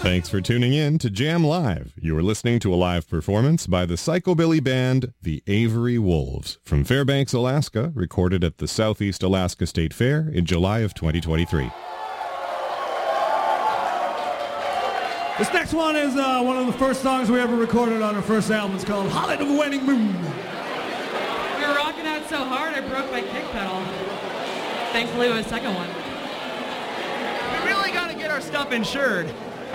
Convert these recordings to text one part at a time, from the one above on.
Thanks for tuning in to Jam Live. You are listening to a live performance by the psychobilly band The Avery Wolves from Fairbanks, Alaska, recorded at the Southeast Alaska State Fair in July of 2023. This next one is one of the first songs we ever recorded on our first album. It's called Holiday of the Waning Moon. We were rocking out so hard I broke my kick pedal. Thankfully it was the second one. We really got to get our stuff insured.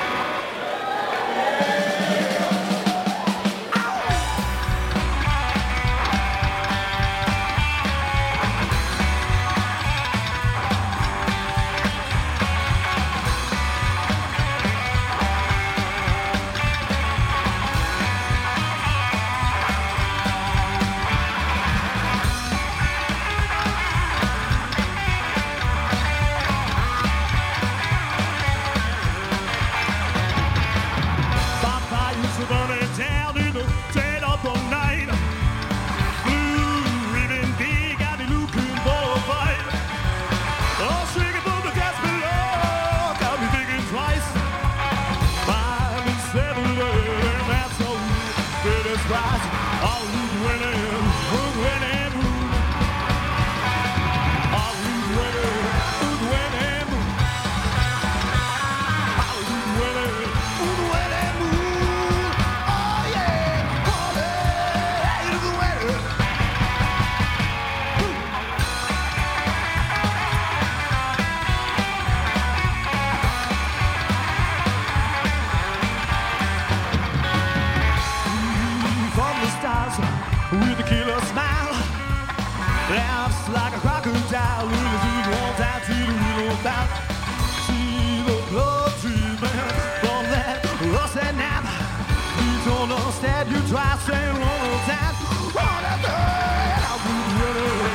With a killer smile, laughs like a crocodile. Loses one time to the wheel about. See the blood treatment from that rusty nap. You don't understand, you try saying one more time. What a third, I would really,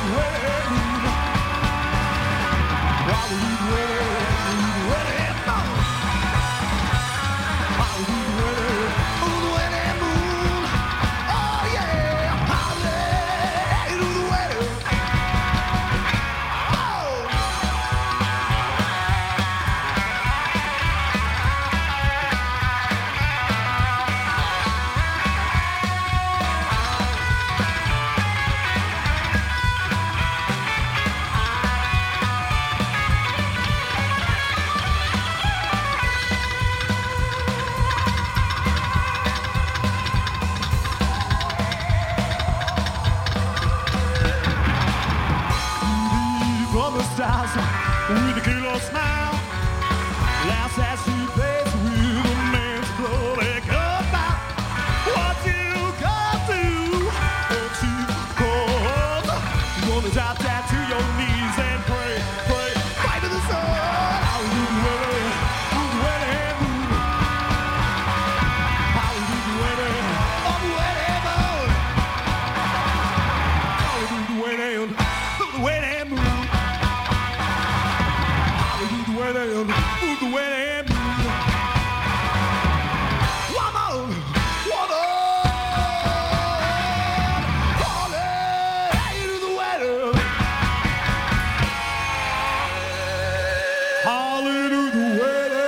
I would really, with a killer smile, laughs as she plays with a man's bloody goodbye. What you gonna do? What you gonna? You wanna drop down to your knees and pray, pray, fight to the sun. How you ready? Who's ready? How you ready? I'm ready, boy. How you ready? Who's ready? Move the way and move. One on, Holly, to the weather. Holly to the weather.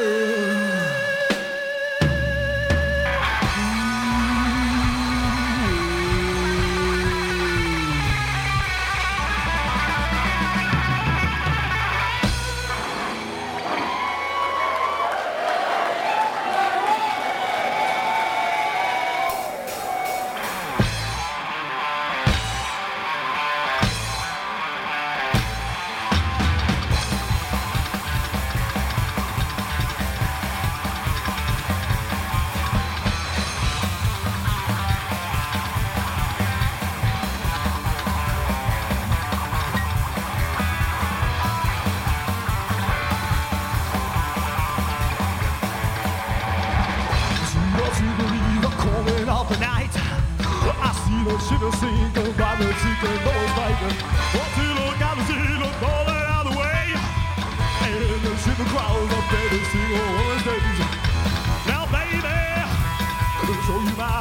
Shiver sing, go by the secret noise maker. What to look out the sea, look calling out the way. And the shiver crowds up there to sing all the days. Now, baby, I'll show you my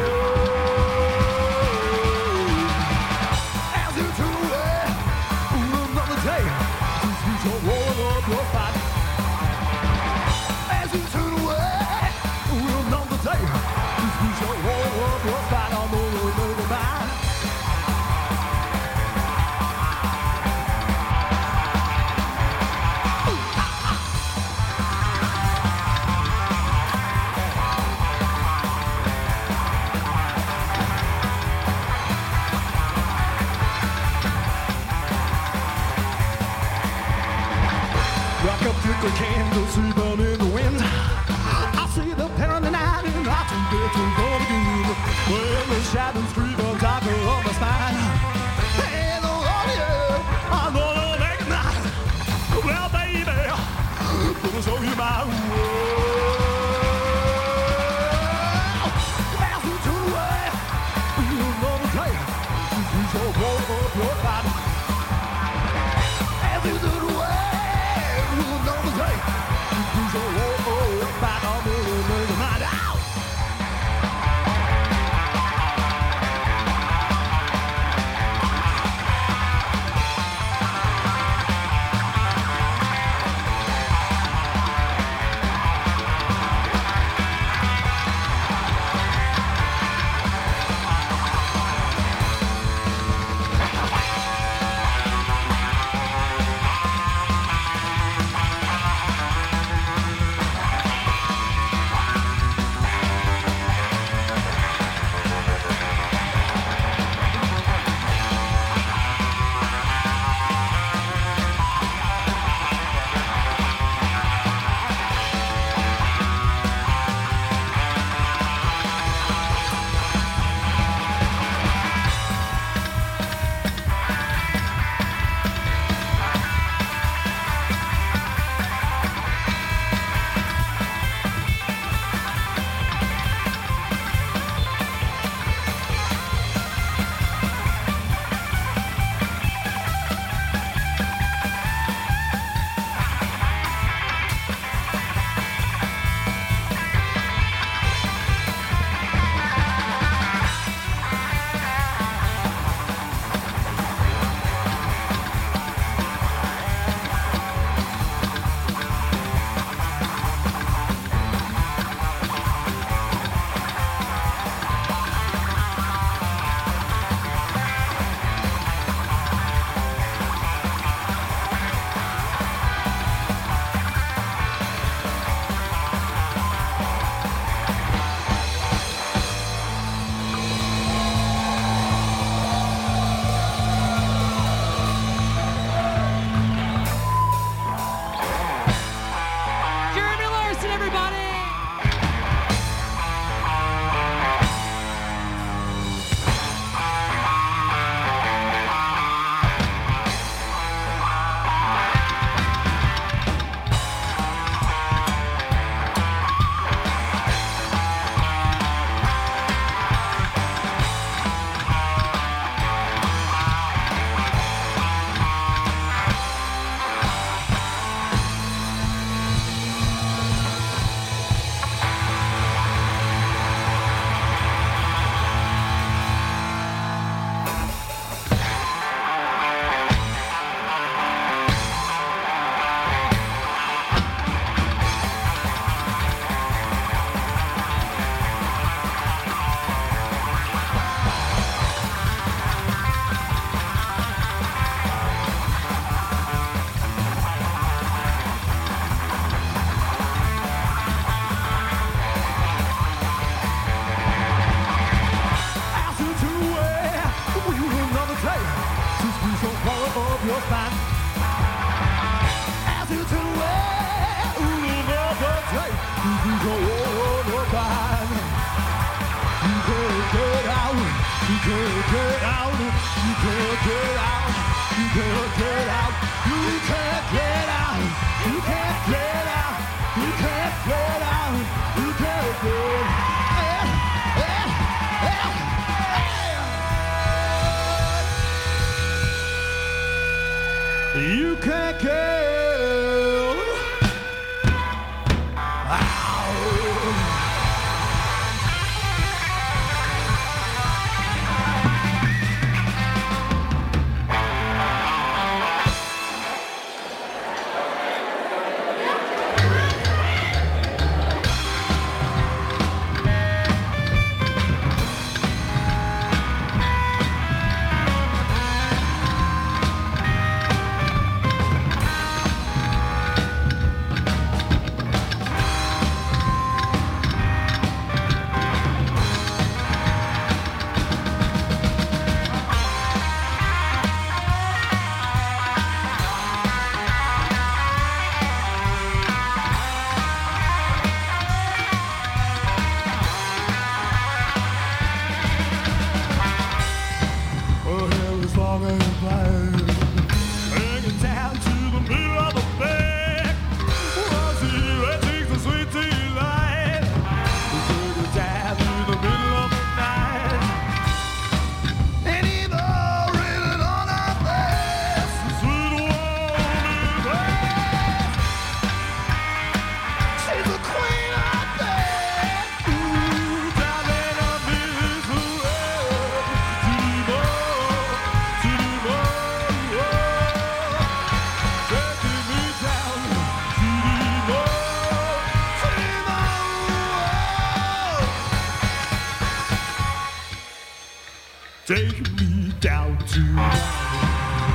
world. As you turn away, another day, since you start rolling up your body. As you gonna show you my world. Pass into the way, you know the day. You shall blow up your body. Pass into the way, you know the day. You shall blow up your body. I'm gonna make your mind out. You can't get out. Take me down tonight.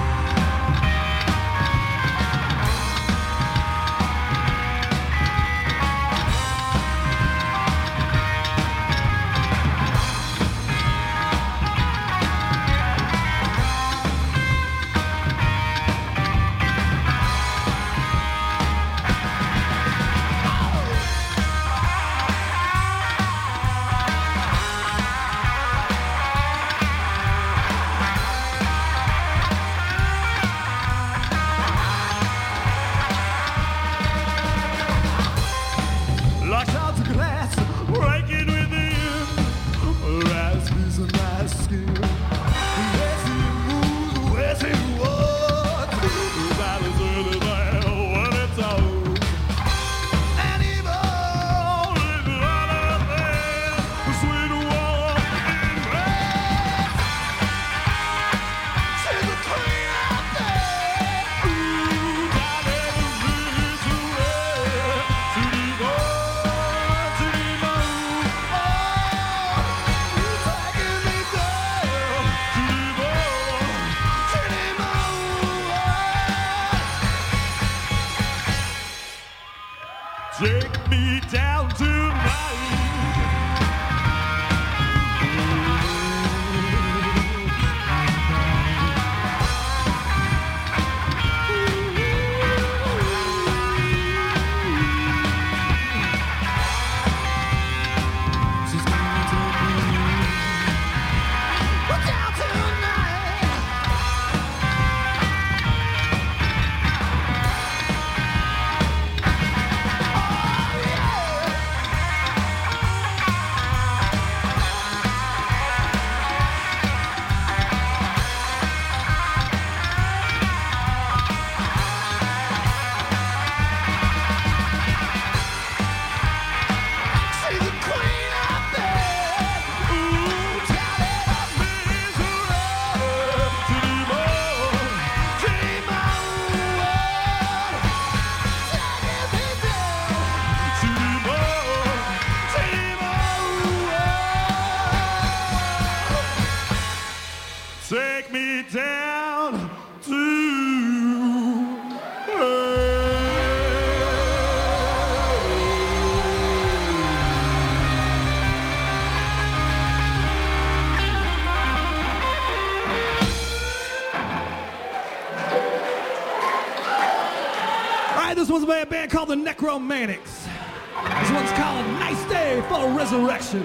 Take me down tonight. Take me down to Alright, this one's by a band called the Necromantics. This one's called Nice Day for Resurrection.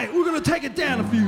right, we're gonna take it down a few.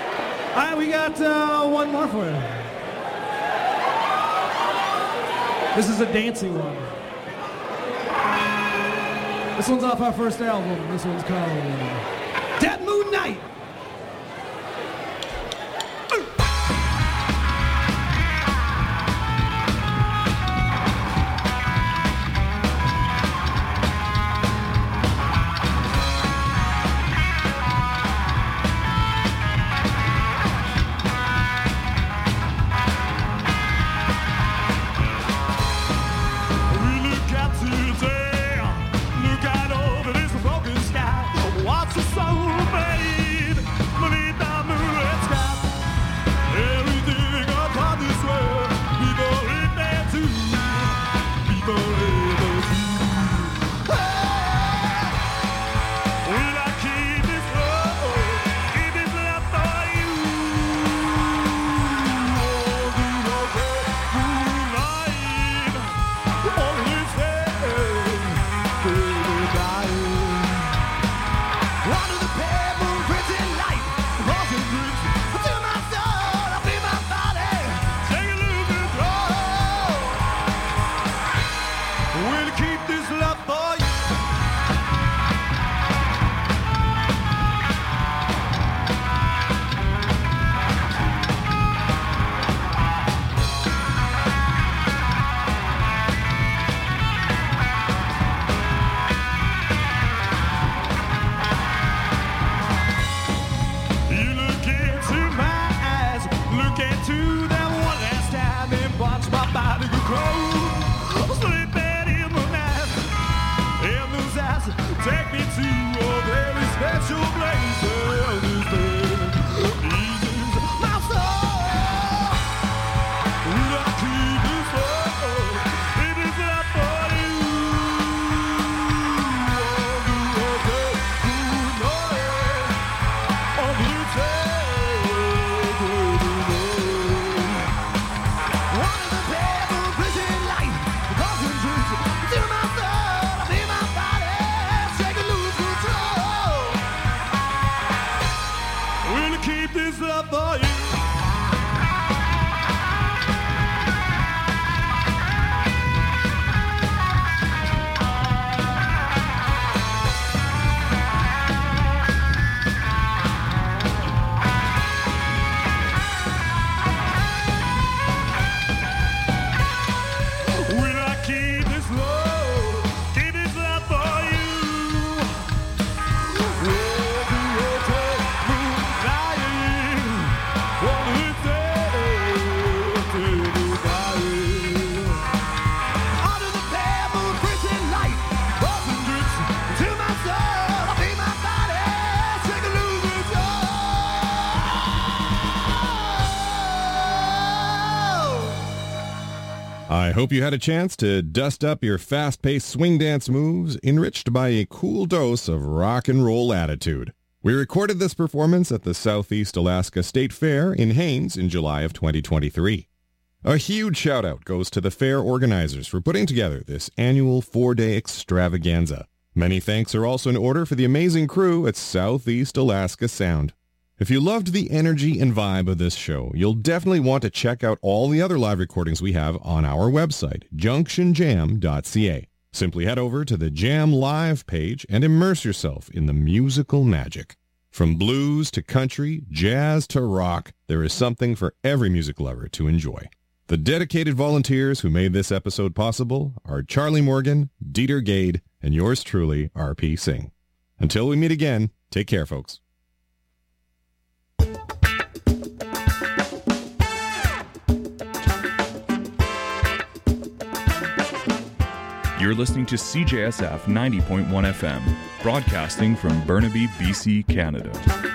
All right, we got one more for you. This is a dancey one. This one's off our first album. This one's called Dead Moon Night. I hope you had a chance to dust up your fast-paced swing dance moves, enriched by a cool dose of rock and roll attitude. We recorded this performance at the Southeast Alaska State Fair in Haines in July of 2023. A huge shout-out goes to the fair organizers for putting together this annual 4-day extravaganza. Many thanks are also in order for the amazing crew at Southeast Alaska Sound. If you loved the energy and vibe of this show, you'll definitely want to check out all the other live recordings we have on our website, junctionjam.ca. Simply head over to the Jam Live page and immerse yourself in the musical magic. From blues to country, jazz to rock, there is something for every music lover to enjoy. The dedicated volunteers who made this episode possible are Charlie Morgan, Dieter Gade, and yours truly, R.P. Singh. Until we meet again, take care, folks. You're listening to CJSF 90.1 FM, broadcasting from Burnaby, BC, Canada.